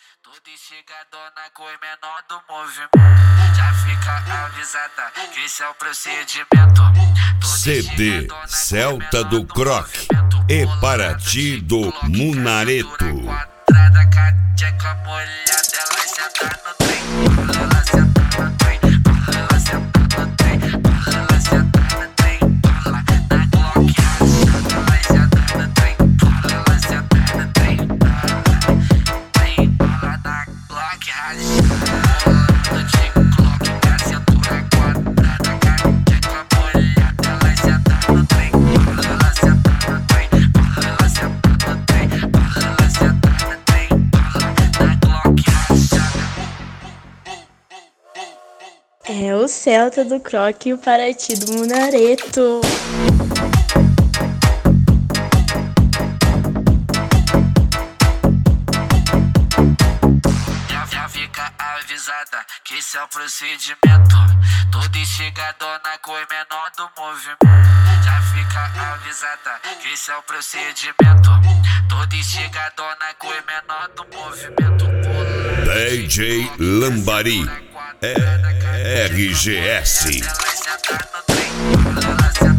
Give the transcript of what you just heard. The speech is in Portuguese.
Tudo instigadona com o menor do movimento. Já fica avisada que esse é o procedimento. CD Celta do Croc e Paraty do Munareto. Quadrada, cateca molhada, ela senta no trem. Ela senta no trem. Ela senta no trem. Ela senta no trem. Ela na Glock rachada, ela senta no trem. Ela senta no trem. Ela na Glock rachada. No TikTok, com a cintura quadrada, cateca molhada, ela senta no trem. Ela senta no trem. Ela senta no trem. Ela senta no trem. Na Glock rachada. É o Celta do Croc e o Paraty do Munareto. Já fica avisada que esse é o procedimento. Toda instigadona com o menor do movimento. Já fica avisada que esse é o procedimento. Toda instigadona com o menor do movimento. DJ Lambari RGS. Ela senta no trem. Ela senta